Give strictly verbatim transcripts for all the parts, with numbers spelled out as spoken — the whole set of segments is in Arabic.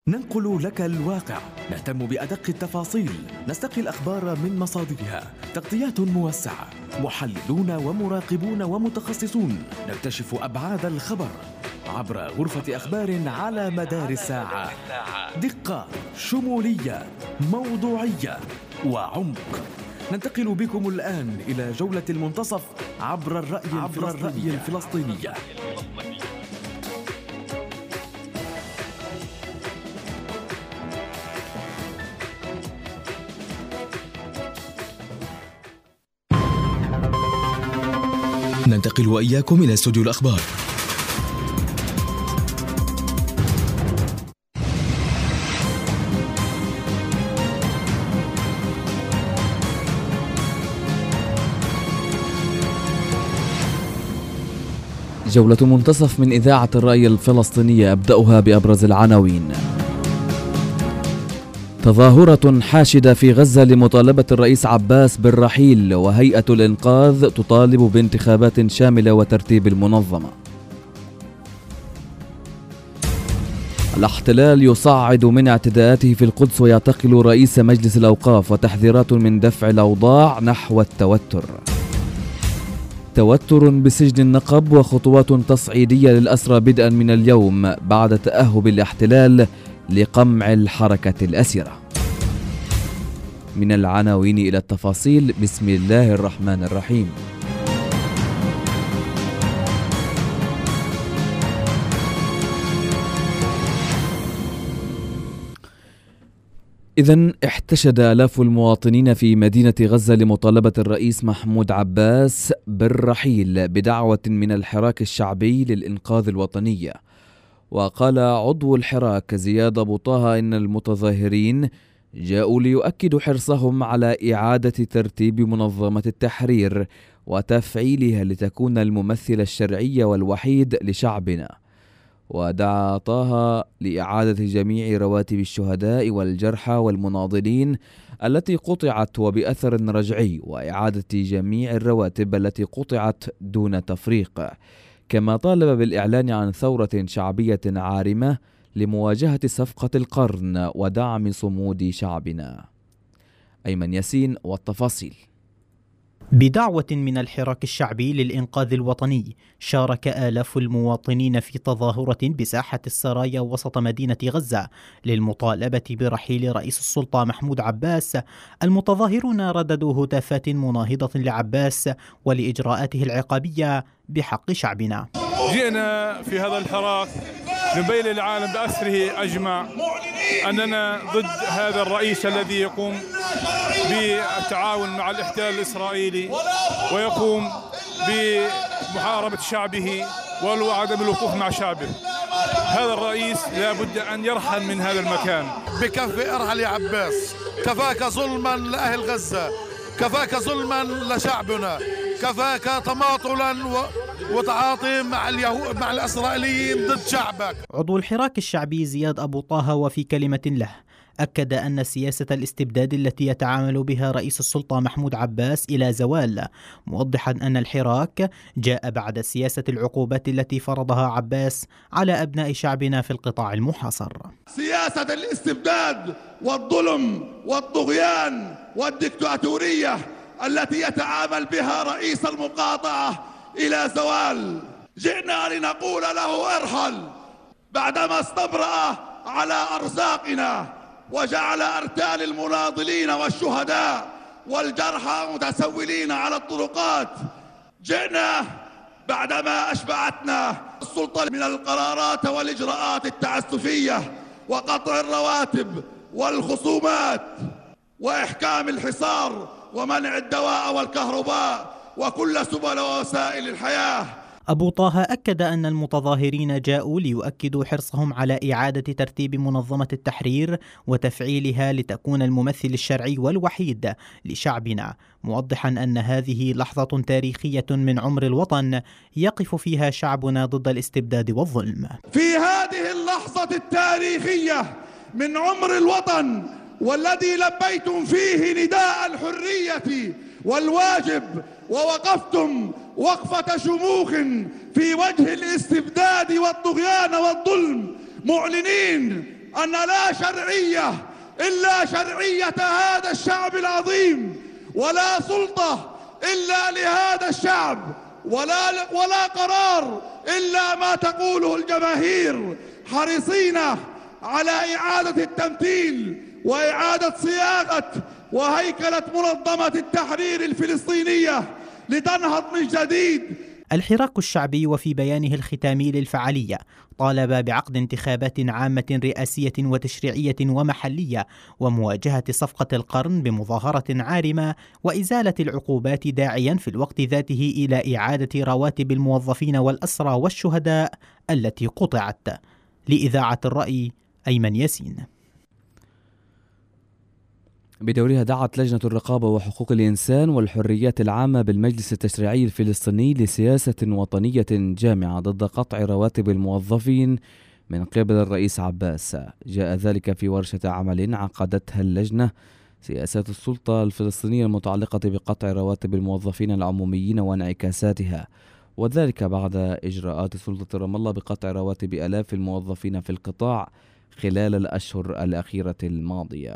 ننقل لك الواقع، نهتم بأدق التفاصيل، نستقي الأخبار من مصادرها، تغطيات موسعة، محللون ومراقبون ومتخصصون، نكتشف أبعاد الخبر عبر غرفة أخبار على مدار الساعة. دقة، شمولية، موضوعية وعمق. ننتقل بكم الآن إلى جولة المنتصف عبر الرأي عبر الرأي الفلسطينية. ننتقل وإياكم إلى استوديو الأخبار. جولة منتصف من إذاعة الرأي الفلسطينية، أبدأها بأبرز العناوين. تظاهرة حاشدة في غزة لمطالبة الرئيس عباس بالرحيل، وهيئة الإنقاذ تطالب بانتخابات شاملة وترتيب المنظمة. الاحتلال يصعد من اعتداءاته في القدس ويعتقل رئيس مجلس الأوقاف، وتحذيرات من دفع الأوضاع نحو التوتر. توتر بسجن النقب وخطوات تصعيدية للأسرى بدءا من اليوم بعد تأهب الاحتلال لقمع الحركة الأسرة. من العناوين إلى التفاصيل، بسم الله الرحمن الرحيم. إذن احتشد آلاف المواطنين في مدينة غزة لمطالبة الرئيس محمود عباس بالرحيل بدعوة من الحراك الشعبي للإنقاذ الوطني. وقال عضو الحراك زياد أبو طه إن المتظاهرين جاءوا ليؤكدوا حرصهم على إعادة ترتيب منظمة التحرير وتفعيلها لتكون الممثل الشرعي والوحيد لشعبنا. ودعا طه لإعادة جميع رواتب الشهداء والجرحى والمناضلين التي قطعت وبأثر رجعي، وإعادة جميع الرواتب التي قطعت دون تفريق. كما طالب بالإعلان عن ثورة شعبية عارمة لمواجهة صفقة القرن ودعم صمود شعبنا. أيمن ياسين والتفاصيل. بدعوة من الحراك الشعبي للإنقاذ الوطني، شارك آلاف المواطنين في تظاهرة بساحة السرايا وسط مدينة غزة للمطالبة برحيل رئيس السلطة محمود عباس. المتظاهرون رددوا هتافات مناهضة لعباس ولإجراءاته العقابية بحق شعبنا. جئنا في هذا الحراك نبين للعالم بأسره أجمع أننا ضد هذا الرئيس الذي يقوم بالتعاون مع الاحتلال الإسرائيلي ويقوم بمحاربة شعبه وعدم الوقوف مع شعبه. هذا الرئيس لا بد أن يرحل من هذا المكان. بكفي ارحل يا عباس، كفاك ظلما لأهل غزة، كفاك ظلما لشعبنا، كفاك تماطلا وتعاطي مع اليهود مع الإسرائيليين ضد شعبك. عضو الحراك الشعبي زياد أبو طه وفي كلمة له أكد أن سياسة الاستبداد التي يتعامل بها رئيس السلطة محمود عباس إلى زوال، موضحا أن الحراك جاء بعد سياسة العقوبات التي فرضها عباس على أبناء شعبنا في القطاع المحاصر. سياسة الاستبداد والظلم والطغيان والدكتاتورية التي يتعامل بها رئيس المقاطعة إلى زوال. جئنا لنقول له ارحل بعدما استبرأ على أرزاقنا وجعل أرتال المناضلين والشهداء والجرحى متسولين على الطرقات. جئنا بعدما أشبعتنا السلطة من القرارات والإجراءات التعسفية وقطع الرواتب والخصومات وإحكام الحصار ومنع الدواء والكهرباء وكل سبل ووسائل الحياة. أبو طه أكد أن المتظاهرين جاءوا ليؤكدوا حرصهم على إعادة ترتيب منظمة التحرير وتفعيلها لتكون الممثل الشرعي والوحيد لشعبنا، موضحا أن هذه لحظة تاريخية من عمر الوطن يقف فيها شعبنا ضد الاستبداد والظلم. في هذه اللحظة التاريخية من عمر الوطن والذي لبيتم فيه نداء الحرية والواجب ووقفتم وقفة شموخ في وجه الاستبداد والطغيان والظلم، معلنين أن لا شرعية إلا شرعية هذا الشعب العظيم، ولا سلطة إلا لهذا الشعب، ولا ولا قرار إلا ما تقوله الجماهير. حريصين على إعادة التمثيل وإعادة صياغة وهيكلة منظمة التحرير الفلسطينية لتنهض من جديد. الحراك الشعبي وفي بيانه الختامي للفعالية طالب بعقد انتخابات عامة رئاسية وتشريعية ومحلية ومواجهة صفقة القرن بمظاهرة عارمة وإزالة العقوبات، داعيا في الوقت ذاته إلى إعادة رواتب الموظفين والأسرى والشهداء التي قطعت. لإذاعة الرأي، أيمن ياسين. بدورها دعت لجنة الرقابة وحقوق الإنسان والحريات العامة بالمجلس التشريعي الفلسطيني لسياسة وطنية جامعة ضد قطع رواتب الموظفين من قبل الرئيس عباس. جاء ذلك في ورشة عمل عقدتها اللجنة سياسات السلطة الفلسطينية المتعلقة بقطع رواتب الموظفين العموميين وانعكاساتها، وذلك بعد إجراءات سلطة رام الله بقطع رواتب آلاف الموظفين في القطاع خلال الأشهر الأخيرة الماضية.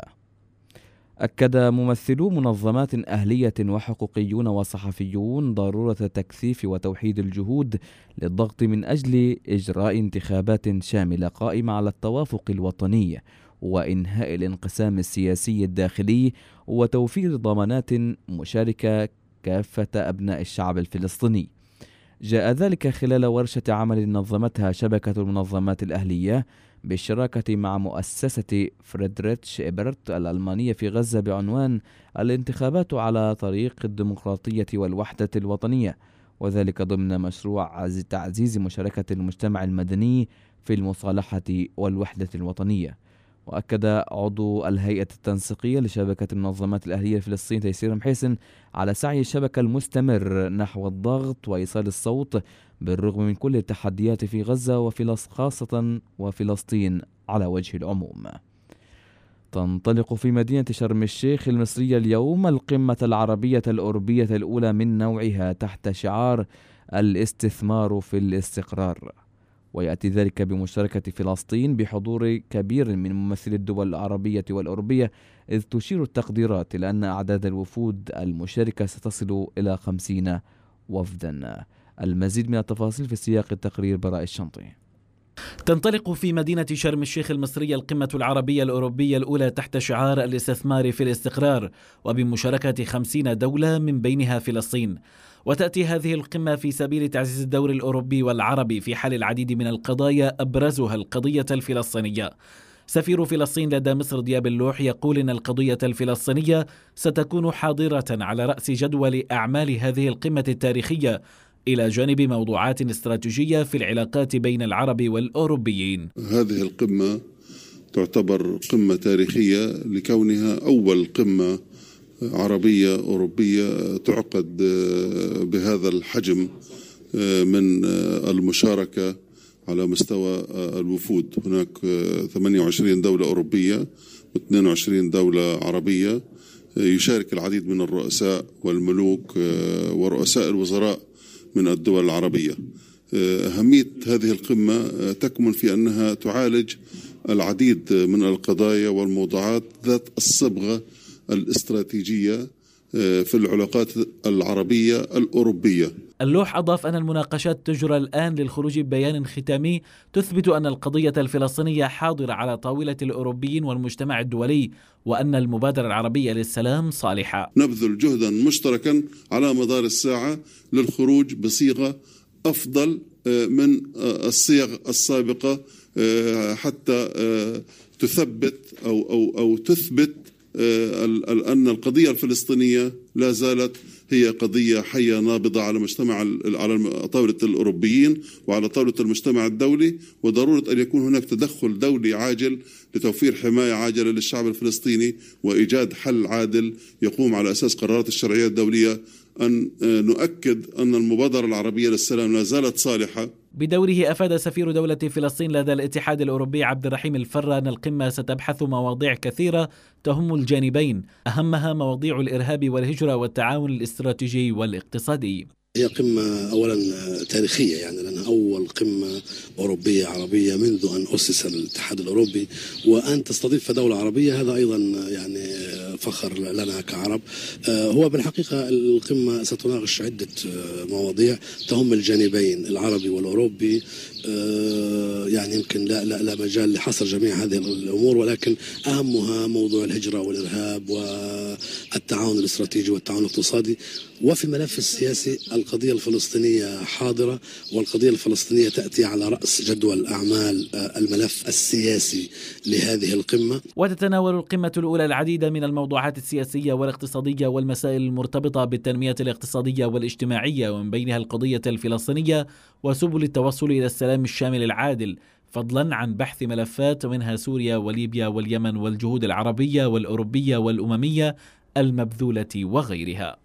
أكد ممثلو منظمات أهلية وحقوقيون وصحفيون ضرورة تكثيف وتوحيد الجهود للضغط من أجل إجراء انتخابات شاملة قائمة على التوافق الوطني وإنهاء الانقسام السياسي الداخلي وتوفير ضمانات مشاركة كافة أبناء الشعب الفلسطيني. جاء ذلك خلال ورشة عمل نظمتها شبكة المنظمات الأهلية بالشراكة مع مؤسسة فريدريتش إبرت الألمانية في غزة بعنوان الانتخابات على طريق الديمقراطية والوحدة الوطنية، وذلك ضمن مشروع تعزيز مشاركة المجتمع المدني في المصالحة والوحدة الوطنية. وأكد عضو الهيئة التنسيقية لشبكة المنظمات الأهلية الفلسطينية تيسير محيسن على سعي الشبكة المستمر نحو الضغط وإيصال الصوت بالرغم من كل التحديات في غزة وفلسطين خاصة وفلسطين على وجه العموم. تنطلق في مدينة شرم الشيخ المصرية اليوم القمة العربية الأوروبية الأولى من نوعها تحت شعار الاستثمار في الاستقرار، ويأتي ذلك بمشاركة فلسطين بحضور كبير من ممثلي الدول العربية والأوروبية، إذ تشير التقديرات إلى أن أعداد الوفود المشاركة ستصل إلى خمسين وفدا. المزيد من التفاصيل في سياق التقرير براء الشنطي. تنطلق في مدينة شرم الشيخ المصرية القمة العربية الأوروبية الأولى تحت شعار الاستثمار في الاستقرار وبمشاركة خمسين دولة من بينها فلسطين. وتأتي هذه القمة في سبيل تعزيز الدور الأوروبي والعربي في حل العديد من القضايا أبرزها القضية الفلسطينية. سفير فلسطين لدى مصر دياب اللوح يقول إن القضية الفلسطينية ستكون حاضرة على رأس جدول أعمال هذه القمة التاريخية، إلى جانب موضوعات استراتيجية في العلاقات بين العرب والأوروبيين. هذه القمة تعتبر قمة تاريخية لكونها أول قمة عربية أوروبية تعقد بهذا الحجم من المشاركة على مستوى الوفود. هناك ثمانية وعشرين دولة أوروبية واثنين وعشرين دولة عربية، يشارك العديد من الرؤساء والملوك ورؤساء الوزراء من الدول العربية. أهمية هذه القمة تكمن في أنها تعالج العديد من القضايا والموضوعات ذات الصبغة الاستراتيجية في العلاقات العربية الأوروبية. اللوح أضاف أن المناقشات تجرى الآن للخروج ببيان ختامي تثبت أن القضية الفلسطينية حاضرة على طاولة الأوروبيين والمجتمع الدولي، وأن المبادرة العربية للسلام صالحة. نبذل جهدا مشتركا على مدار الساعة للخروج بصيغة أفضل من الصيغ السابقة حتى تثبت أو أو أو تثبت أن القضية الفلسطينية لا زالت هي قضية حية نابضة على مجتمع على طاولة الأوروبيين وعلى طاولة المجتمع الدولي، وضرورة أن يكون هناك تدخل دولي عاجل لتوفير حماية عاجلة للشعب الفلسطيني وإيجاد حل عادل يقوم على أساس قرارات الشرعية الدولية، أن نؤكد أن المبادرة العربية للسلام لا زالت صالحة. بدوره أفاد سفير دولة فلسطين لدى الاتحاد الأوروبي عبد الرحيم الفرة أن القمة ستبحث مواضيع كثيرة تهم الجانبين، أهمها مواضيع الإرهاب والهجرة والتعاون الاستراتيجي والاقتصادي. هي قمة أولا تاريخية، يعني لأنها أول قمة أوروبية عربية منذ أن أسس الاتحاد الأوروبي، وأن تستضيف دولة عربية هذا أيضا يعني فخر لنا كعرب. هو بالحقيقة القمة ستناقش عدة مواضيع تهم الجانبين العربي والأوروبي، يعني يمكن لا لا لا مجال لحصر جميع هذه الأمور، ولكن أهمها موضوع الهجرة والإرهاب والتعاون الاستراتيجي والتعاون الاقتصادي. وفي الملف السياسي القضية الفلسطينية حاضرة، والقضية الفلسطينية تأتي على رأس جدول أعمال الملف السياسي لهذه القمة. وتتناول القمة الأولى العديد من الموضوعات السياسية والاقتصادية والمسائل المرتبطة بالتنمية الاقتصادية والاجتماعية، ومن بينها القضية الفلسطينية وسبل التوصل إلى السلام الشامل العادل، فضلا عن بحث ملفات منها سوريا وليبيا واليمن والجهود العربية والأوروبية والأممية المبذولة وغيرها.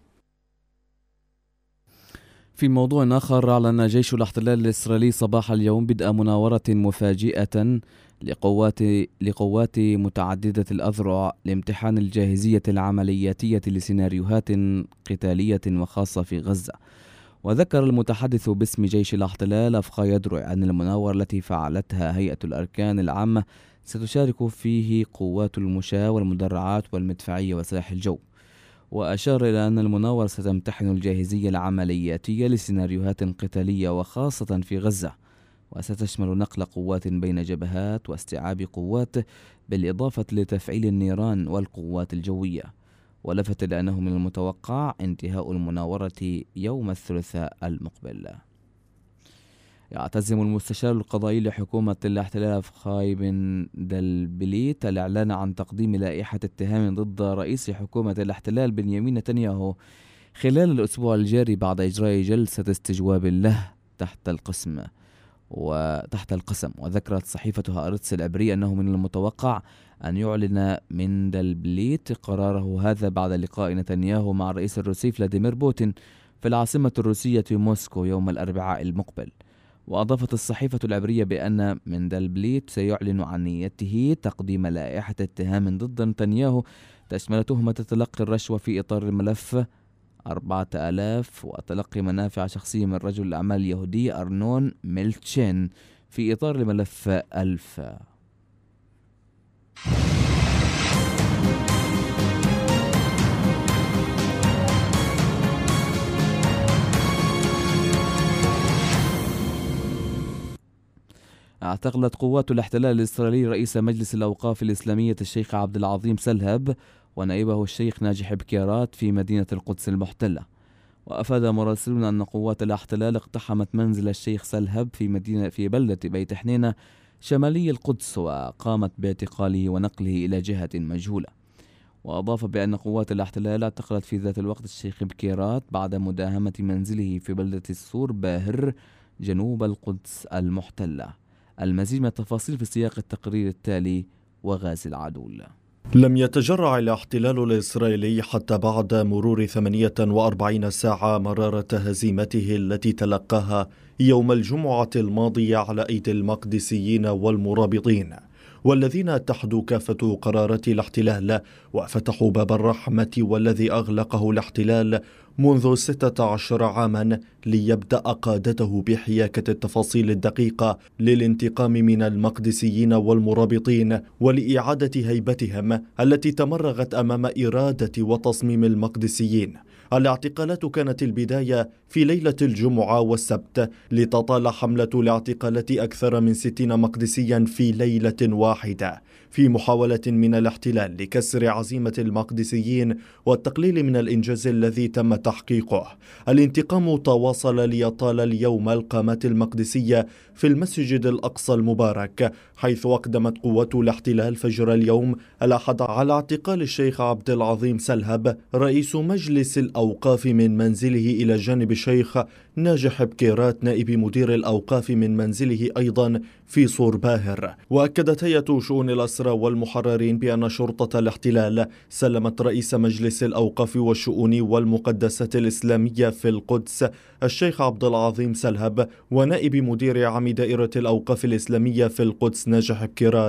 في موضوع آخر، أعلن جيش الاحتلال الإسرائيلي صباح اليوم بدء مناورة مفاجئة لقوات لقوات متعددة الأذرع لامتحان الجاهزية العملياتية لسيناريوهات قتالية وخاصة في غزة. وذكر المتحدث باسم جيش الاحتلال أفخا يدرع أن المناورة التي فعلتها هيئة الأركان العامة ستشارك فيه قوات المشاة والمدرعات والمدفعية وسلاح الجو. وأشار إلى أن المناورة ستمتحن الجاهزية العملياتية لسيناريوهات قتالية وخاصة في غزة، وستشمل نقل قوات بين جبهات واستيعاب قوات، بالإضافة لتفعيل النيران والقوات الجوية. ولفت إلى أنه من المتوقع انتهاء المناورة يوم الثلاثاء المقبل. يعتزم المستشار القضائي لحكومة الاحتلال أفخاي بن دلبليت الإعلان عن تقديم لائحة اتهام ضد رئيس حكومة الاحتلال بنيامين نتنياهو خلال الأسبوع الجاري بعد إجراء جلسة استجواب له تحت القسم وتحت القسم. وذكرت صحيفة هآرتس العبرية أنه من المتوقع أن يعلن من دلبليت قراره هذا بعد لقاء نتنياهو مع الرئيس الروسي فلاديمير بوتين في العاصمة الروسية موسكو يوم الأربعاء المقبل. وأضافت الصحيفة العبرية بأن مندلبليت سيعلن عن نيته تقديم لائحة اتهام ضد نتنياهو تشمل تهمة تلقي الرشوة في إطار الملف أربعة آلاف وتلقي منافع شخصية من رجل الأعمال اليهودي أرنون ميلتشين في إطار الملف ألف. اعتقلت قوات الاحتلال الإسرائيلي رئيس مجلس الأوقاف الإسلامية الشيخ عبد العظيم سلهب ونائبه الشيخ ناجح بكيرات في مدينة القدس المحتلة. وأفاد مراسلون أن قوات الاحتلال اقتحمت منزل الشيخ سلهب في مدينة في بلدة بيت حنينة شمالي القدس، وقامت باعتقاله ونقله إلى جهة مجهولة. وأضاف بأن قوات الاحتلال اعتقلت في ذات الوقت الشيخ بكيرات بعد مداهمة منزله في بلدة السور باهر جنوب القدس المحتلة. المزيد من التفاصيل في سياق التقرير التالي وغازي العدول. لم يتجرع الاحتلال الإسرائيلي حتى بعد مرور ثمانية وأربعين ساعة مرارة هزيمته التي تلقاها يوم الجمعة الماضية على أيدي المقدسيين والمرابطين، والذين اتحدوا كافة قرارات الاحتلال وفتحوا باب الرحمة والذي أغلقه الاحتلال منذ ستة عشر عاما ليبدأ قادته بحياكة التفاصيل الدقيقة للانتقام من المقدسيين والمرابطين ولإعادة هيبتهم التي تمرغت أمام إرادة وتصميم المقدسيين. الاعتقالات كانت البداية في ليلة الجمعة والسبت لتطال حملة الاعتقالات أكثر من ستين مقدسيا في ليلة واحدة في محاولة من الاحتلال لكسر عزيمة المقدسيين والتقليل من الإنجاز الذي تم تحقيقه. الانتقام تواصل ليطال اليوم القامات المقدسية في المسجد الأقصى المبارك، حيث أقدمت قوات الاحتلال فجر اليوم الأحد على اعتقال الشيخ عبد العظيم سلهب رئيس مجلس الأوقاف من منزله إلى جانب الشيخ ناجح بكيرات نائب مدير الأوقاف من منزله أيضا في صور باهر. وأكدت هيئة شؤون الأسرى والمحررين بأن شرطة الاحتلال سلمت رئيس مجلس الأوقاف والشؤون والمقدسات الإسلامية في القدس الشيخ عبد العظيم سلهب ونائب مدير عام دائرة الأوقاف الإسلامية في القدس ناجح بكيرات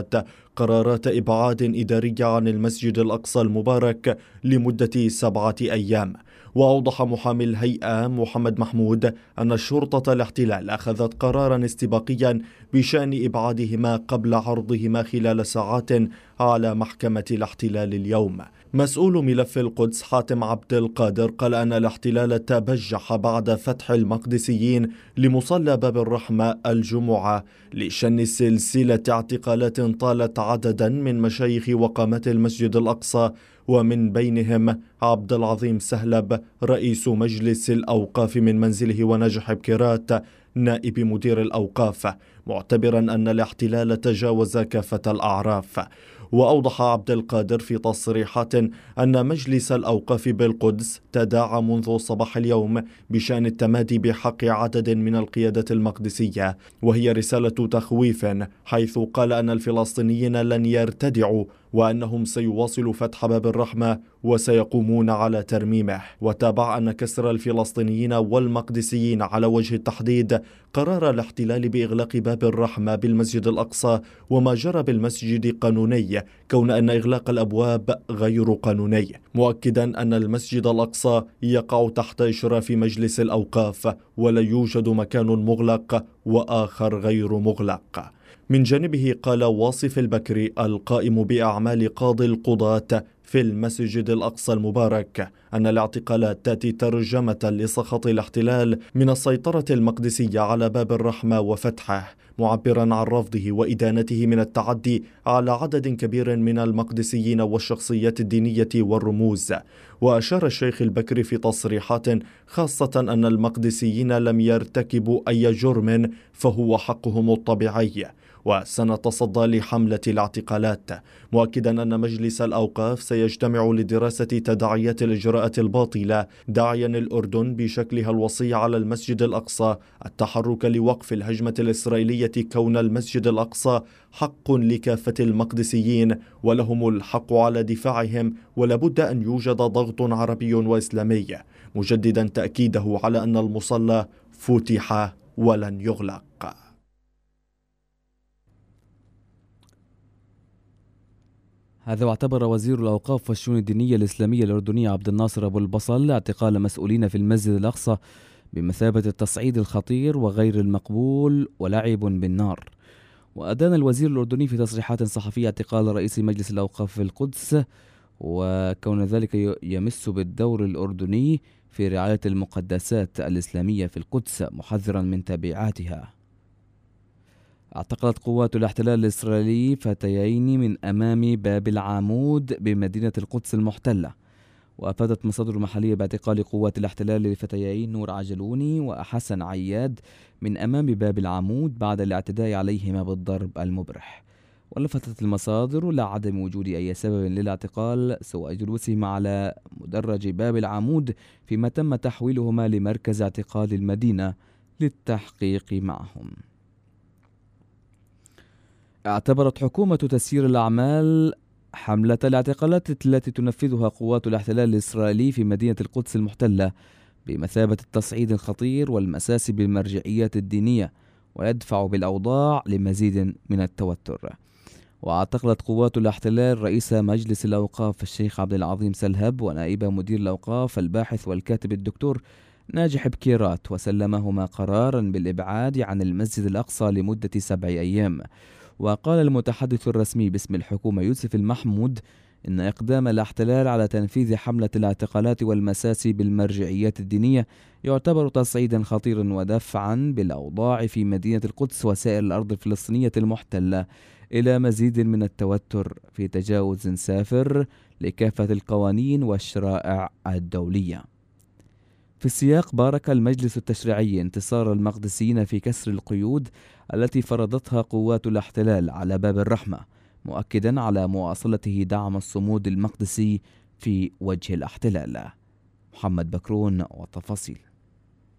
قرارات إبعاد إدارية عن المسجد الأقصى المبارك لمدة سبعة أيام. وأوضح محامي الهيئة محمد محمود أن شرطة الاحتلال أخذت قرارا استباقيا بشأن إبعادهما قبل عرضهما خلال ساعات على محكمة الاحتلال اليوم. مسؤول ملف القدس حاتم عبد القادر قال أن الاحتلال تبجح بعد فتح المقدسيين لمصلى باب الرحمة الجمعة لشن سلسلة اعتقالات طالت عددا من مشايخ وقامات المسجد الأقصى، ومن بينهم عبد العظيم سهلب رئيس مجلس الأوقاف من منزله، ونجح بكيرات نائب مدير الأوقاف، معتبرا أن الاحتلال تجاوز كافة الأعراف. وأوضح عبد القادر في تصريحات أن مجلس الأوقاف بالقدس تداعى منذ صباح اليوم بشأن التمادي بحق عدد من القيادة المقدسية، وهي رسالة تخويف، حيث قال أن الفلسطينيين لن يرتدعوا وأنهم سيواصلوا فتح باب الرحمة وسيقومون على ترميمه. وتابع أن كسر الفلسطينيين والمقدسيين على وجه التحديد قرار الاحتلال بإغلاق باب الرحمة بالمسجد الأقصى وما جرى بالمسجد قانوني، كون أن إغلاق الأبواب غير قانوني، مؤكدا أن المسجد الأقصى يقع تحت إشراف مجلس الأوقاف ولا يوجد مكان مغلق وآخر غير مغلق. من جانبه قال واصف البكري القائم بأعمال قاضي القضاة في المسجد الأقصى المبارك أن الاعتقالات تأتي ترجمة لسخط الاحتلال من السيطرة المقدسية على باب الرحمة وفتحه، معبرا عن رفضه وإدانته من التعدي على عدد كبير من المقدسيين والشخصيات الدينية والرموز. وأشار الشيخ البكري في تصريحات خاصة أن المقدسيين لم يرتكبوا أي جرم فهو حقهم الطبيعي، وسنتصدى لحملة الاعتقالات، مؤكدا أن مجلس الأوقاف سيجتمع لدراسة تداعيات الإجراءات الباطلة، داعيا الأردن بشكلها الوصي على المسجد الأقصى التحرك لوقف الهجمة الإسرائيلية، كون المسجد الأقصى حق لكافة المقدسيين ولهم الحق على دفاعهم، ولابد أن يوجد ضغط عربي وإسلامي، مجددا تأكيده على أن المصلى فتح ولن يغلق. هذا واعتبر وزير الأوقاف والشؤون الدينية الإسلامية الأردني عبد الناصر أبو البصل اعتقال مسؤولين في المسجد الأقصى بمثابة التصعيد الخطير وغير المقبول ولعب بالنار. وأدان الوزير الأردني في تصريحات صحفية اعتقال رئيس مجلس الأوقاف في القدس، وكون ذلك يمس بالدور الأردني في رعاية المقدسات الإسلامية في القدس، محذرا من تبعاتها. اعتقلت قوات الاحتلال الإسرائيلي فتيين من أمام باب العمود بمدينة القدس المحتلة. وأفادت مصادر محلية باعتقال قوات الاحتلال لفتيين نور عجلوني وحسن عياد من أمام باب العمود بعد الاعتداء عليهما بالضرب المبرح. ولفتت المصادر لعدم وجود أي سبب للاعتقال سوى جلوسهما على مدرج باب العمود، فيما تم تحويلهما لمركز اعتقال المدينة للتحقيق معهم. اعتبرت حكومة تسيير الأعمال حملة الاعتقالات التي تنفذها قوات الاحتلال الإسرائيلي في مدينة القدس المحتلة بمثابة التصعيد الخطير والمساس بالمرجعيات الدينية، ويدفع بالأوضاع لمزيد من التوتر. واعتقلت قوات الاحتلال رئيس مجلس الأوقاف الشيخ عبد العظيم سلهب ونائب مدير الأوقاف الباحث والكاتب الدكتور ناجح بكيرات، وسلمهما قرارا بالإبعاد عن المسجد الأقصى لمدة سبع أيام. وقال المتحدث الرسمي باسم الحكومة يوسف المحمود إن إقدام الاحتلال على تنفيذ حملة الاعتقالات والمساس بالمرجعيات الدينية يعتبر تصعيدا خطيرا ودفعا بالأوضاع في مدينة القدس وسائر الأرض الفلسطينية المحتلة إلى مزيد من التوتر في تجاوز سافر لكافة القوانين والشرائع الدولية. في السياق، بارك المجلس التشريعي انتصار المقدسيين في كسر القيود التي فرضتها قوات الاحتلال على باب الرحمة، مؤكدا على مواصلته دعم الصمود المقدسي في وجه الاحتلال. محمد بكرون والتفاصيل.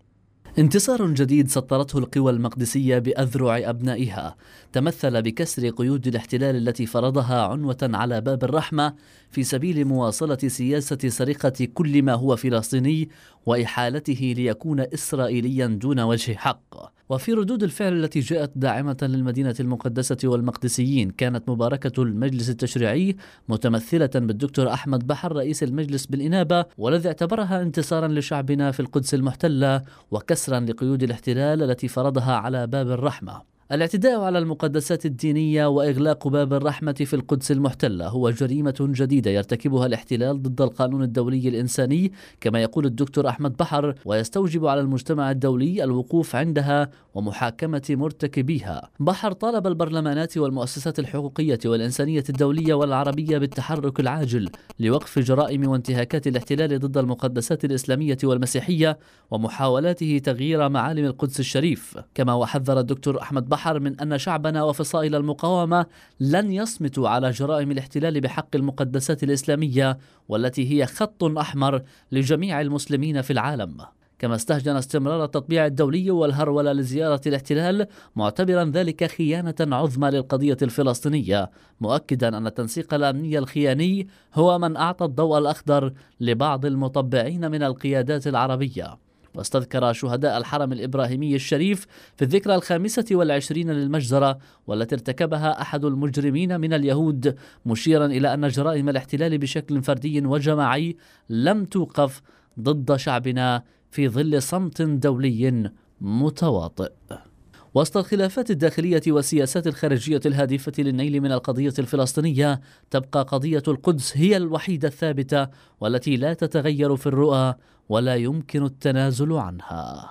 انتصار جديد سطرته القوى المقدسية بأذرع أبنائها تمثل بكسر قيود الاحتلال التي فرضها عنوة على باب الرحمة في سبيل مواصلة سياسة سرقة كل ما هو فلسطيني وإحالته ليكون إسرائيليا دون وجه حق. وفي ردود الفعل التي جاءت داعمة للمدينة المقدسة والمقدسيين كانت مباركة المجلس التشريعي متمثلة بالدكتور أحمد بحر رئيس المجلس بالإنابة، والذي اعتبرها انتصارا لشعبنا في القدس المحتلة وكسرا لقيود الاحتلال التي فرضها على باب الرحمة. الاعتداء على المقدسات الدينية وإغلاق باب الرحمة في القدس المحتلة هو جريمة جديدة يرتكبها الاحتلال ضد القانون الدولي الإنساني كما يقول الدكتور أحمد بحر، ويستوجب على المجتمع الدولي الوقوف عندها ومحاكمة مرتكبيها. بحر طالب البرلمانات والمؤسسات الحقوقية والإنسانية الدولية والعربية بالتحرك العاجل لوقف جرائم وانتهاكات الاحتلال ضد المقدسات الإسلامية والمسيحية ومحاولاته تغيير معالم القدس الشريف. كما وحذر الدكتور أحمد بحر من أن شعبنا وفصائل المقاومة لن يصمتوا على جرائم الاحتلال بحق المقدسات الإسلامية والتي هي خط أحمر لجميع المسلمين في العالم. كما استهجن استمرار التطبيع الدولي والهرولة لزيارة الاحتلال معتبرا ذلك خيانة عظمى للقضية الفلسطينية، مؤكدا أن التنسيق الأمني الخياني هو من أعطى الضوء الأخضر لبعض المطبعين من القيادات العربية. واستذكر شهداء الحرم الإبراهيمي الشريف في الذكرى الخامسة والعشرين للمجزرة والتي ارتكبها أحد المجرمين من اليهود، مشيرا إلى أن جرائم الاحتلال بشكل فردي وجماعي لم توقف ضد شعبنا في ظل صمت دولي متواطئ. وسط الخلافات الداخلية والسياسات الخارجية الهادفة للنيل من القضية الفلسطينية، تبقى قضية القدس هي الوحيدة الثابتة والتي لا تتغير في الرؤى ولا يمكن التنازل عنها.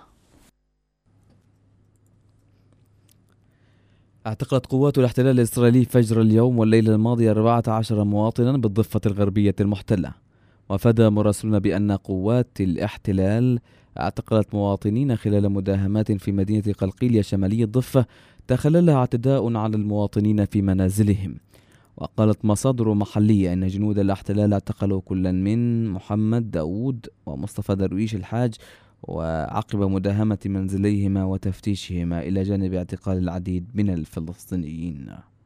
اعتقلت قوات الاحتلال الإسرائيلي فجر اليوم والليلة الماضية أربعة عشر مواطنا بالضفة الغربية المحتلة. وأفاد مراسلون بأن قوات الاحتلال اعتقلت مواطنين خلال مداهمات في مدينة قلقيلية شمالي الضفة تخللها اعتداء على المواطنين في منازلهم. وقالت مصادر محلية أن جنود الاحتلال اعتقلوا كلا من محمد داود ومصطفى درويش الحاج وعقب مداهمة منزليهما وتفتيشهما إلى جانب اعتقال العديد من الفلسطينيين.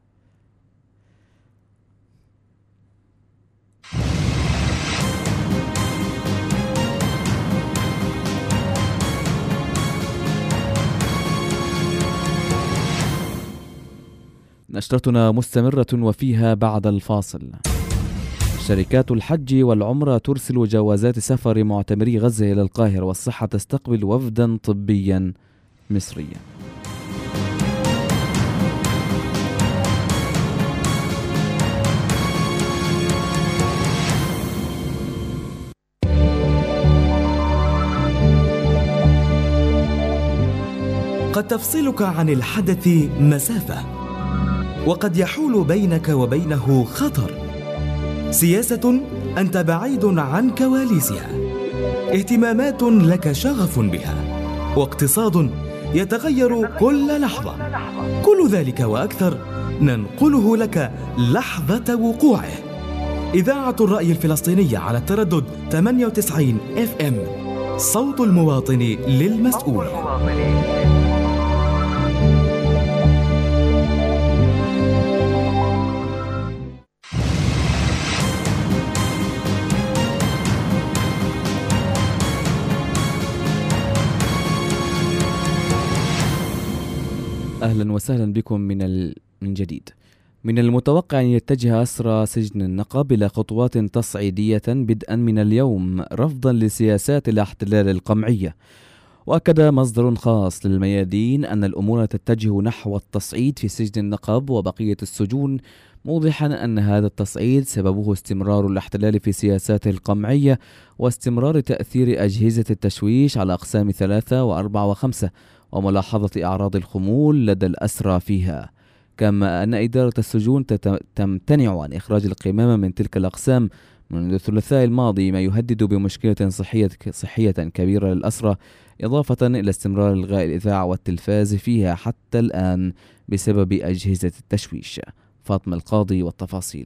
نشرتنا مستمرة وفيها بعد الفاصل. شركات الحج والعمرة ترسل جوازات سفر معتمري غزة إلى القاهرة، والصحة تستقبل وفدا طبيا مصريا. قد تفصلك عن الحدث مسافة، وقد يحول بينك وبينه خطر. سياسة أنت بعيد عن كواليسها، اهتمامات لك شغف بها، واقتصاد يتغير كل لحظة. كل ذلك وأكثر ننقله لك لحظة وقوعه. إذاعة الرأي الفلسطيني على التردد ثمانية وتسعين إف إم، صوت المواطن للمسؤول. أهلا وسهلا بكم من ال... من جديد. من المتوقع أن يتجه أسرى سجن النقب إلى خطوات تصعيدية بدءا من اليوم رفضا لسياسات الاحتلال القمعية. وأكد مصدر خاص للميادين أن الأمور تتجه نحو التصعيد في سجن النقب وبقية السجون، موضحا أن هذا التصعيد سببه استمرار الاحتلال في سياساته القمعية واستمرار تأثير أجهزة التشويش على أقسام ثلاثة وأربعة وخمسة وملاحظة أعراض الخمول لدى الأسرى فيها. كما أن إدارة السجون تمتنع عن إخراج القمامة من تلك الأقسام منذ الثلاثاء الماضي، ما يهدد بمشكلة صحية صحية كبيرة للأسرى، إضافة إلى استمرار إلغاء الإذاعة والتلفاز فيها حتى الآن بسبب أجهزة التشويش. فاطمة القاضي والتفاصيل.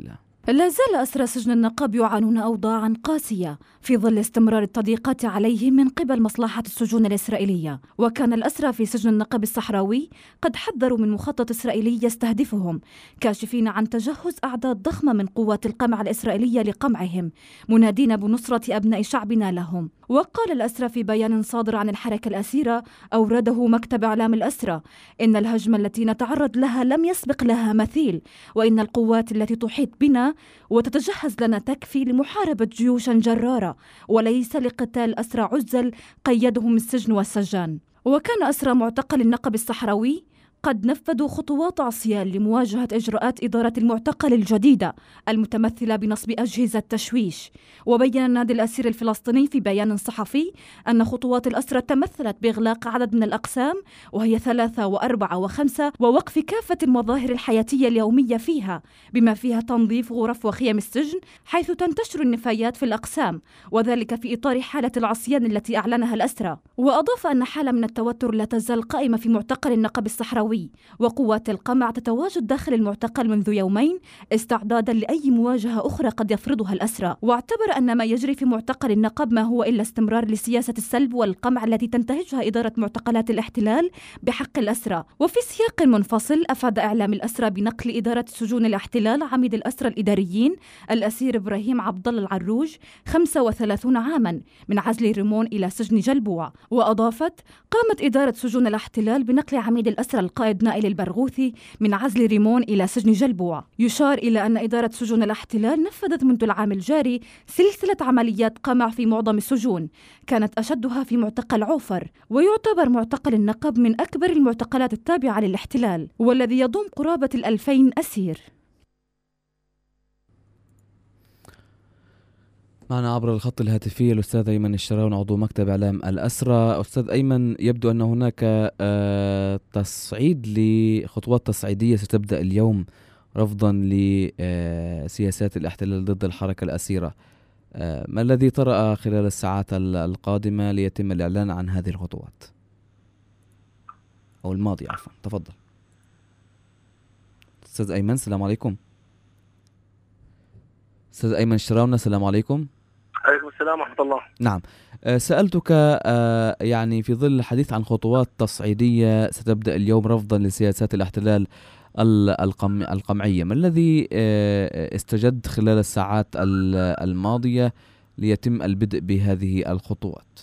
لا زال أسرى سجن النقب يعانون أوضاعا قاسية في ظل استمرار التضييقات عليهم من قبل مصلحة السجون الإسرائيلية. وكان الأسرى في سجن النقب الصحراوي قد حذروا من مخطط إسرائيلي يستهدفهم، كاشفين عن تجهز أعداد ضخمة من قوات القمع الإسرائيلية لقمعهم، منادين بنصرة أبناء شعبنا لهم. وقال الأسرى في بيان صادر عن الحركة الأسيرة أورده مكتب إعلام الأسرى إن الهجمة التي نتعرض لها لم يسبق لها مثيل، وإن القوات التي تحيط بنا وتتجهز لنا تكفي لمحاربة جيوشا جرارة وليس لقتال أسرى عزل قيدهم السجن والسجان. وكان أسرى معتقل النقب الصحراوي قد نفذوا خطوات عصيان لمواجهة إجراءات إدارة المعتقل الجديدة المتمثلة بنصب أجهزة تشويش. وبين النادي الأسير الفلسطيني في بيان صحفي أن خطوات الأسرى تمثلت بإغلاق عدد من الأقسام وهي ثلاثة وأربعة وخمسة، ووقف كافة المظاهر الحياتية اليومية فيها بما فيها تنظيف غرف وخيم السجن حيث تنتشر النفايات في الأقسام، وذلك في إطار حالة العصيان التي أعلنها الأسرى. وأضاف أن حالة من التوتر لا تزال قائمة في معتقل النقب الصحراوي، وقوات القمع تتواجد داخل المعتقل منذ يومين استعدادا لأي مواجهة أخرى قد يفرضها الأسرى. واعتبر أن ما يجري في معتقل النقب ما هو إلا استمرار لسياسة السلب والقمع التي تنتهجها إدارة معتقلات الاحتلال بحق الأسرى. وفي سياق منفصل أفاد إعلام الأسرى بنقل إدارة سجون الاحتلال عميد الأسرى الإداريين الأسير إبراهيم عبد الله العروج خمسة وثلاثين عاما من عزل ريمون إلى سجن جلبوع. وأضافت قامت إدارة سجون الاحتلال بنقل عميد الأسرى القائد نائل البرغوثي من عزل ريمون إلى سجن جلبوع. يشار إلى أن إدارة سجون الاحتلال نفذت منذ العام الجاري سلسلة عمليات قمع في معظم السجون، كانت أشدها في معتقل عوفر، ويعتبر معتقل النقب من أكبر المعتقلات التابعة للاحتلال والذي يضم قرابة الألفين أسير. معنا عبر الخط الهاتفي الأستاذ أيمن الشراون عضو مكتب إعلام الأسرى. أستاذ أيمن، يبدو أن هناك تصعيد لخطوات تصعيدية ستبدأ اليوم رفضا لسياسات الاحتلال ضد الحركة الأسيرة، ما الذي طرأ خلال الساعات القادمة ليتم الإعلان عن هذه الخطوات أو الماضية؟ عفوا، تفضل أستاذ أيمن. السلام عليكم أستاذ أيمن الشراون. السلام عليكم. عليكم السلام ورحمة الله. نعم، سألتك يعني في ظل الحديث عن خطوات تصعيدية ستبدأ اليوم رفضا لسياسات الاحتلال القمعية، ما الذي استجد خلال الساعات الماضية ليتم البدء بهذه الخطوات؟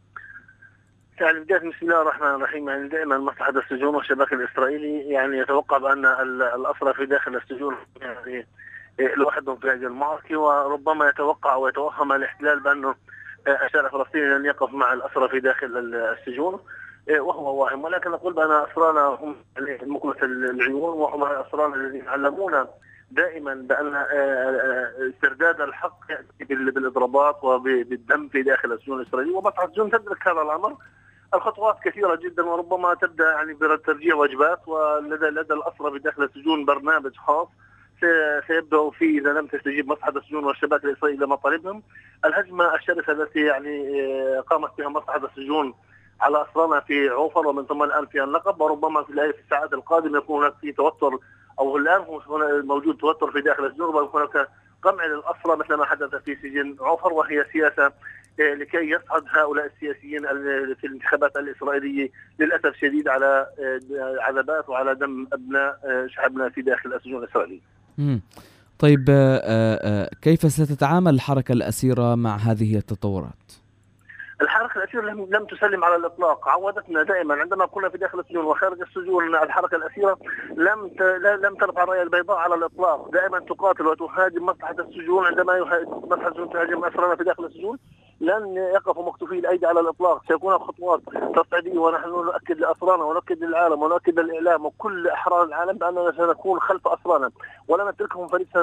يعني بداية بسم الله الرحمن الرحيم، يعني دائما مصلحة السجون والشباك الإسرائيلي يعني يتوقع بأن الأسرى في داخل السجون يعني لوحدهم في هذه المعركة، وربما يتوقع ويتوهم الاحتلال بأنه الشارع الفلسطيني لن يقف مع الأسرى في داخل السجون، وهو واهم. ولكن نقول بأن أسرانا هم مكنة العيون، وهم أسرانا الذين علمونا دائما بأن استرداد الحق يأتي بالإضرابات وبالدم في داخل السجون الإسرائيلية، ومصلحة السجون تدرك هذا الأمر. الخطوات كثيرة جدا، وربما تبدأ يعني بترجيع واجبات، ولدى لدى الأسرى في داخل السجون برنامج خاص سيبدأ فيه إذا لم تستجيب مصلحة السجون والشباك الإسرائيلي لمطالبهم. الهجمة الشرسة التي يعني قامت بها مصلحة السجون على أسرانا في عوفر ومن ثم الآن في النقب، وربما في الساعات القادمة يكون هناك في توتر، أو الآن هو موجود توتر في داخل السجون، ويكون هناك قمع للأسرى مثل ما حدث في سجن عوفر، وهي سياسة لكي يصعد هؤلاء السياسيين في الانتخابات الإسرائيلية للأسف الشديد على عذابات وعلى دم أبناء شعبنا في داخل السجون الإسرائيلية. مم. طيب آآ آآ كيف ستتعامل الحركة الأسيرة مع هذه التطورات؟ الحركة الأسيرة لم, لم تسلم على الإطلاق. عودتنا دائما عندما كنا في داخل السجون وخارج السجون الحركة الأسيرة لم لم ترفع الراية البيضاء على الإطلاق، دائما تقاتل وتهاجم مصلحة السجون. عندما مصلحة السجون تهاجم أسرانا في داخل السجون لن يقفوا مكتوفي الأيدي على الإطلاق، سيكون خطوات تصعيدية، ونحن نؤكد لأسرانا ونؤكد للعالم ونؤكد للإعلام وكل أحرار العالم بأننا سنكون خلف أسرانا ولا نتركهم فريسا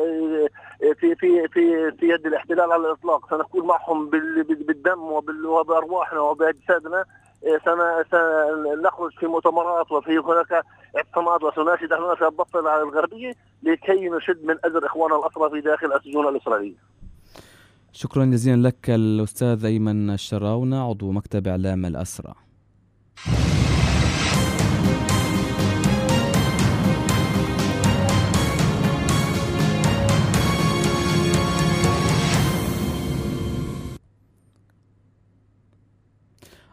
في في في في يد الاحتلال على الإطلاق. سنكون معهم بالدم وبأرواحنا وبأجسادنا. سنخرج في مؤتمرات وفي هناك اعتصامات وسناشد هنا في الضفة الغربية لكي نشد من أجر إخواننا الأسرى في داخل السجون الإسرائيلية. شكرا جزيلا لك الأستاذ أيمن الشراون عضو مكتب إعلام الأسرى.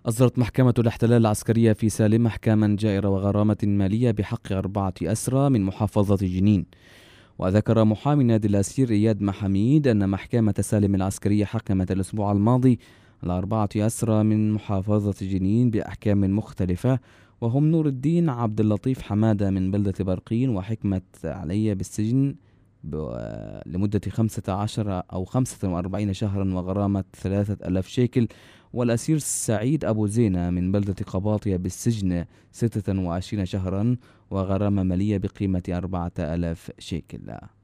أصدرت محكمة الاحتلال العسكرية في سالم أحكاما جائرة وغرامة مالية بحق أربعة أسرى من محافظة جنين. وذكر محامي نادي الأسير إياد محميد أن محكمة سالم العسكرية حكمت الأسبوع الماضي على أربعة أسرى من محافظة جنين بأحكام مختلفة، وهم نور الدين عبد اللطيف حمادة من بلدة برقين وحكمة علي بالسجن لمدة خمسة عشر أو خمسة وأربعين شهرا وغرامة ثلاثة ألاف شيكل، والأسير سعيد أبو زينة من بلدة قباطية بالسجن ستة وعشرين شهرا وغرامة مالية بقيمة أربعة ألاف شيكل.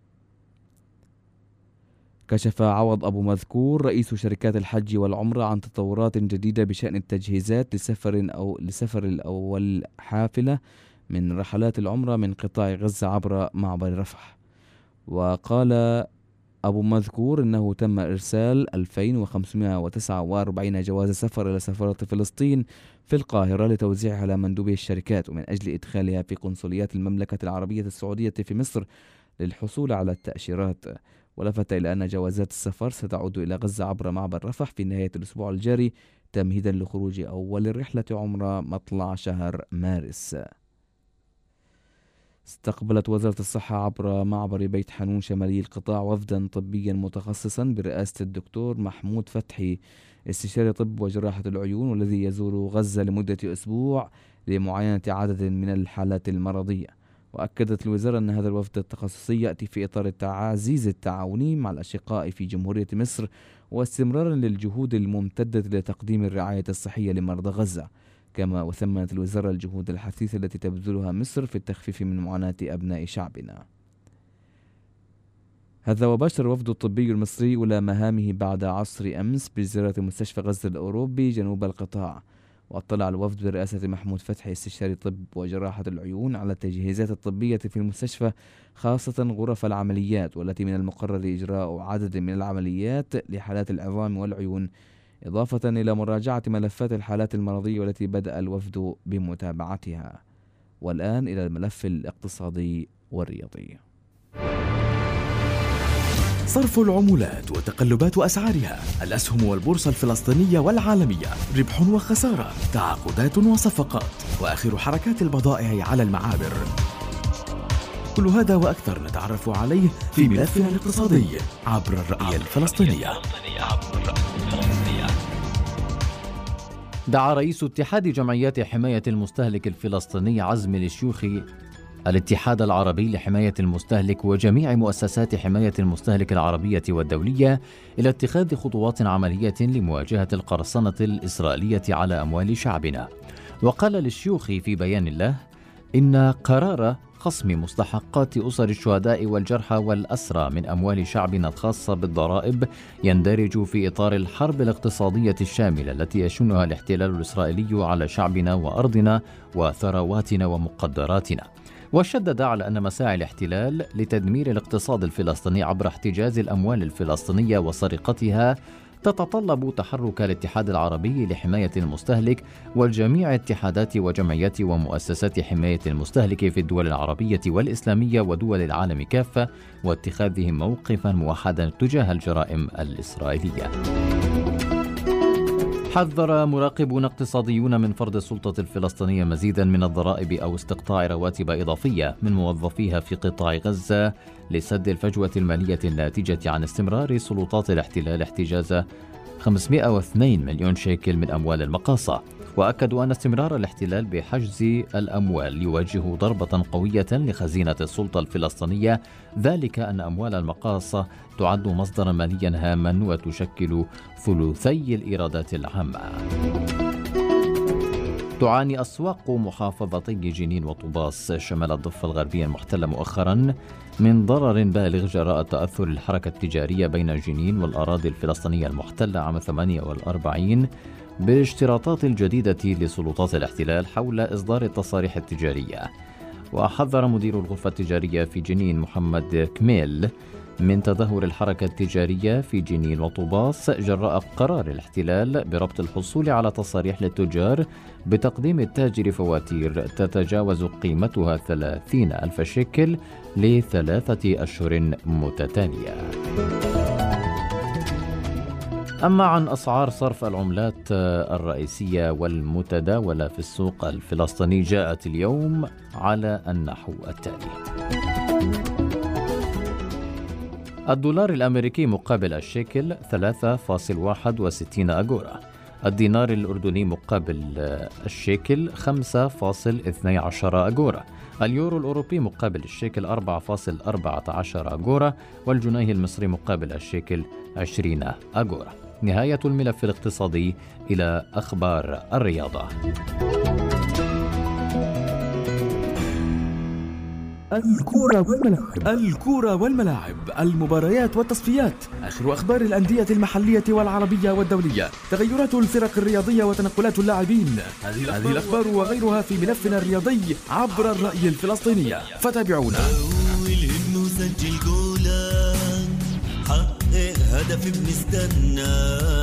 كشف عوض أبو مذكور رئيس شركات الحج والعمرة عن تطورات جديدة بشأن التجهيزات لسفر أو لسفر الأول حافلة من رحلات العمرة من قطاع غزة عبر معبر رفح. وقال أبو مذكور أنه تم إرسال ألفين وخمسمائة وتسعة وأربعين جواز سفر إلى سفارة فلسطين في القاهرة لتوزيعها على مندوبي الشركات ومن أجل إدخالها في قنصليات المملكة العربية السعودية في مصر للحصول على التأشيرات. ولفت إلى أن جوازات السفر ستعود إلى غزة عبر معبر رفح في نهاية الأسبوع الجاري تمهيدا لخروج أول رحلة عمرة مطلع شهر مارس. استقبلت وزارة الصحة عبر معبر بيت حنون شمالي القطاع وفدا طبيا متخصصا برئاسة الدكتور محمود فتحي استشاري طب وجراحة العيون، والذي يزور غزة لمدة أسبوع لمعاينة عدد من الحالات المرضية. وأكدت الوزارة أن هذا الوفد التخصصي يأتي في إطار التعزيز التعاوني مع الأشقاء في جمهورية مصر واستمرارا للجهود الممتدة لتقديم الرعاية الصحية لمرضى غزة. كما وثمنت الوزارة الجهود الحثيثة التي تبذلها مصر في التخفيف من معاناة أبناء شعبنا. هذا وباشر الوفد الطبي المصري أولى مهامه بعد عصر أمس بزيارة مستشفى غزة الأوروبي جنوب القطاع. واطلع الوفد برئاسة محمود فتحي استشاري طب وجراحة العيون على التجهيزات الطبية في المستشفى، خاصة غرف العمليات، والتي من المقرر إجراء عدد من العمليات لحالات العظام والعيون، إضافة إلى مراجعة ملفات الحالات المرضية والتي بدأ الوفد بمتابعتها. والآن إلى الملف الاقتصادي والرياضي. صرف العملات وتقلبات أسعارها، الأسهم والبورصة الفلسطينية والعالمية، ربح وخسارة، تعاقدات وصفقات، وآخر حركات البضائع على المعابر. كل هذا وأكثر نتعرف عليه في ملفنا الاقتصادي عبر الرأي الفلسطينية. دعا رئيس اتحاد جمعيات حماية المستهلك الفلسطيني عزمي الشيوخي الاتحاد العربي لحماية المستهلك وجميع مؤسسات حماية المستهلك العربية والدولية إلى اتخاذ خطوات عملية لمواجهة القرصنة الإسرائيلية على أموال شعبنا. وقال للشيوخي في بيان له إن قرار خصم مستحقات أسر الشهداء والجرحى والأسرى من أموال شعبنا الخاصة بالضرائب يندرج في إطار الحرب الاقتصادية الشاملة التي يشنها الاحتلال الإسرائيلي على شعبنا وأرضنا وثرواتنا ومقدراتنا. وشدد على أن مساعي الاحتلال لتدمير الاقتصاد الفلسطيني عبر احتجاز الأموال الفلسطينية وسرقتها تتطلب تحرك الاتحاد العربي لحماية المستهلك وجميع اتحادات وجمعيات ومؤسسات حماية المستهلك في الدول العربية والإسلامية ودول العالم كافة، واتخاذهم موقفا موحدا تجاه الجرائم الإسرائيلية. حذر مراقبون اقتصاديون من فرض السلطة الفلسطينية مزيدا من الضرائب أو استقطاع رواتب إضافية من موظفيها في قطاع غزة لسد الفجوة المالية الناتجة عن استمرار سلطات الاحتلال احتجاز خمسمائة واثنين مليون شيكل من أموال المقاصة. وأكدوا أن استمرار الاحتلال بحجز الأموال يواجه ضربة قوية لخزينة السلطة الفلسطينية، ذلك أن أموال المقاصة تعد مصدرا ماليا هاما وتشكل ثلثي الإيرادات العامة. تعاني أسواق محافظتي جنين وطوباس شمال الضفة الغربية المحتلة مؤخرا من ضرر بالغ جراء تأثر الحركة التجارية بين جنين والأراضي الفلسطينية المحتلة عام ثمانية وأربعين بالاشتراطات الجديدة لسلطات الاحتلال حول إصدار التصاريح التجارية. وحذر مدير الغرفة التجارية في جنين محمد كميل من تدهور الحركة التجارية في جنين وطوباس جراء قرار الاحتلال بربط الحصول على تصاريح للتجار بتقديم التاجر فواتير تتجاوز قيمتها ثلاثين ألف شيكل لثلاثة أشهر متتالية. أما عن أسعار صرف العملات الرئيسية والمتداولة في السوق الفلسطيني جاءت اليوم على النحو التالي: الدولار الأمريكي مقابل الشيكل ثلاثة فاصلة واحد وستين أغورا، الدينار الأردني مقابل الشيكل خمسة فاصلة اثني عشر أغورا، اليورو الأوروبي مقابل الشيكل أربعة فاصلة أربعة عشر أغورا، والجنيه المصري مقابل الشيكل عشرين أغورا. نهاية الملف الاقتصادي. إلى أخبار الرياضة. الكورة والملاعب الكورة والملاعب المباريات والتصفيات، آخر أخبار الأندية المحلية والعربية والدولية، تغيرات الفرق الرياضية وتنقلات اللاعبين، هذه الأخبار وغيرها في ملفنا الرياضي عبر الرأي الفلسطينية، فتابعونا. سجل جولان، حقق هدف بنستنى،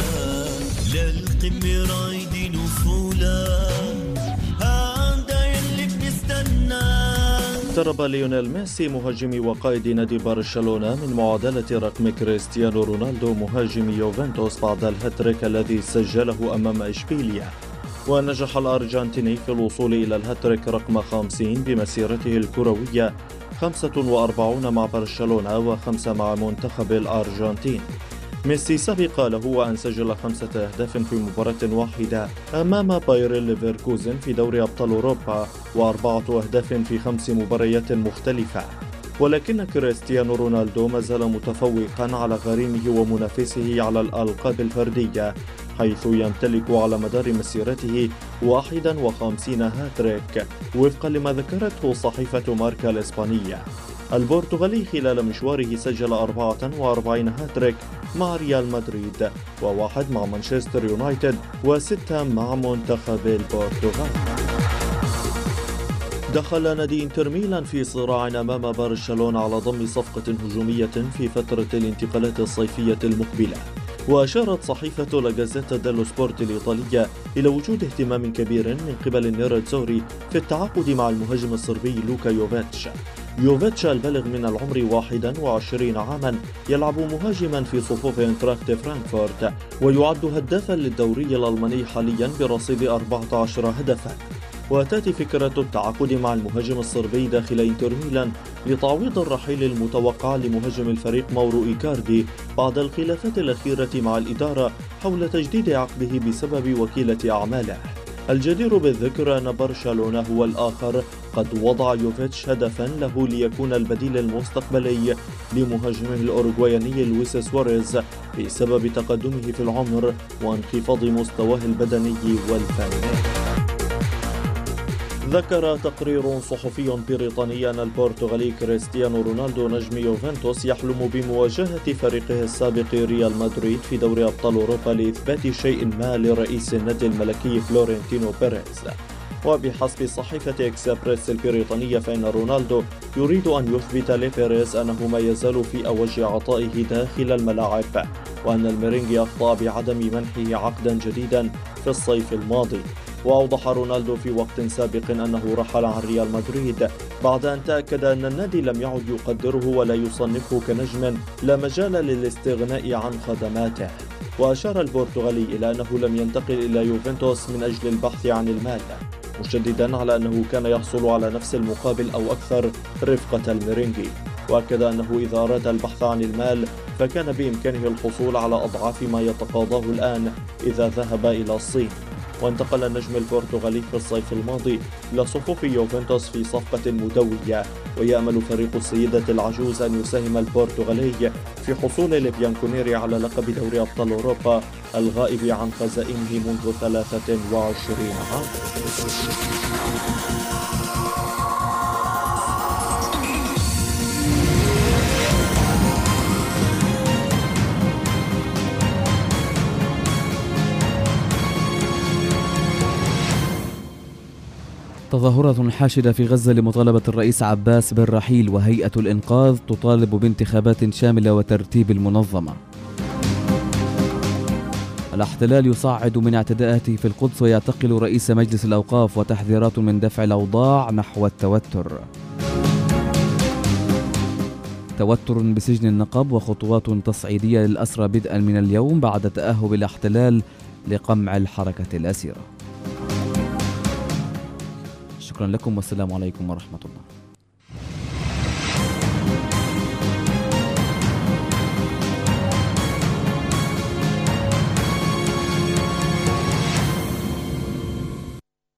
للقمة رايدين وصولا، هذا يلي بنستنى. اقترب ليونيل ميسي مهاجم وقائد نادي برشلونة من معادلة رقم كريستيانو رونالدو مهاجم يوفنتوس بعد الهاتريك الذي سجله أمام إشبيليا. ونجح الأرجنتيني في الوصول إلى الهاتريك رقم خمسين بمسيرته الكروية، خمسة وأربعين مع برشلونة وخمسة مع منتخب الأرجنتين. ميسي سبق له أن سجل خمسة أهداف في مباراة واحدة أمام بايرن ليفركوزن في دوري أبطال أوروبا، وأربعة أهداف في خمس مباريات مختلفة. ولكن كريستيانو رونالدو ما زال متفوقا على غريمه ومنافسه على الألقاب الفردية، حيث يمتلك على مدار مسيرته واحد وخمسين هاتريك وفقا لما ذكرته صحيفة ماركا الإسبانية. البرتغالي خلال مشواره سجل أربعة وأربعين هاتريك مع ريال مدريد، وواحد مع مانشستر يونايتد، وستة مع منتخب البرتغال. دخل نادي انتر ميلان في صراع أمام برشلونة على ضم صفقة هجومية في فترة الانتقالات الصيفية المقبلة. وأشارت صحيفة لا جازيتا ديلو سبورت الإيطالية إلى وجود اهتمام كبير من قبل النيراتزوري في التعاقد مع المهاجم الصربي لوكا يوفيتش. يوفيتش البالغ من العمر واحد وعشرين عاما يلعب مهاجما في صفوف انتراخت فرانكفورت، ويعد هدافا للدوري الألماني حاليا برصيد أربعة عشر هدفا. وتأتي فكرة التعاقد مع المهاجم الصربي داخل انتر ميلان لتعويض الرحيل المتوقع لمهاجم الفريق ماورو إيكاردي بعد الخلافات الأخيرة مع الإدارة حول تجديد عقده بسبب وكيلة أعماله. الجدير بالذكر أن برشلونة هو الآخر قد وضع يوفيتش هدفا له ليكون البديل المستقبلي لمهاجمه الأوروغواياني لويس سواريز بسبب تقدمه في العمر وانخفاض مستواه البدني والفني. ذكر تقرير صحفي بريطاني أن البرتغالي كريستيانو رونالدو نجم يوفنتوس يحلم بمواجهة فريقه السابق ريال مدريد في دوري أبطال أوروبا لإثبات شيء ما لرئيس النادي الملكي فلورنتينو بيريز. وبحسب صحيفة إكسبريس البريطانية فإن رونالدو يريد أن يثبت لبيريز أنه ما يزال في أوج عطائه داخل الملاعب، وأن الميرينجي أخطأ بعدم منحه عقدا جديدا في الصيف الماضي. وأوضح رونالدو في وقت سابق أنه رحل عن ريال مدريد بعد أن تأكد أن النادي لم يعد يقدره ولا يصنفه كنجم لا مجال للاستغناء عن خدماته. وأشار البرتغالي إلى أنه لم ينتقل إلى يوفنتوس من أجل البحث عن المال، مشددا على أنه كان يحصل على نفس المقابل أو أكثر رفقة الميرينجي. وأكد أنه إذا أراد البحث عن المال فكان بإمكانه الحصول على أضعاف ما يتقاضاه الآن إذا ذهب إلى الصين. وانتقل النجم البرتغالي في الصيف الماضي إلى صفوف يوفنتوس في صفقة مدوية، ويأمل فريق السيدة العجوز أن يساهم البرتغالي في حصول لبيانكونيري على لقب دوري أبطال أوروبا الغائب عن خزائنه منذ ثلاثة وعشرين عاما. تظاهرة حاشدة في غزة لمطالبة الرئيس عباس بالرحيل، وهيئة الإنقاذ تطالب بانتخابات شاملة وترتيب المنظمة. الاحتلال يصعد من اعتداءاته في القدس ويعتقل رئيس مجلس الأوقاف، وتحذيرات من دفع الأوضاع نحو التوتر. توتر بسجن النقب وخطوات تصعيدية للأسرى بدءا من اليوم بعد تأهب الاحتلال لقمع الحركة الأسيرة. شكرا لكم والسلام عليكم ورحمة الله.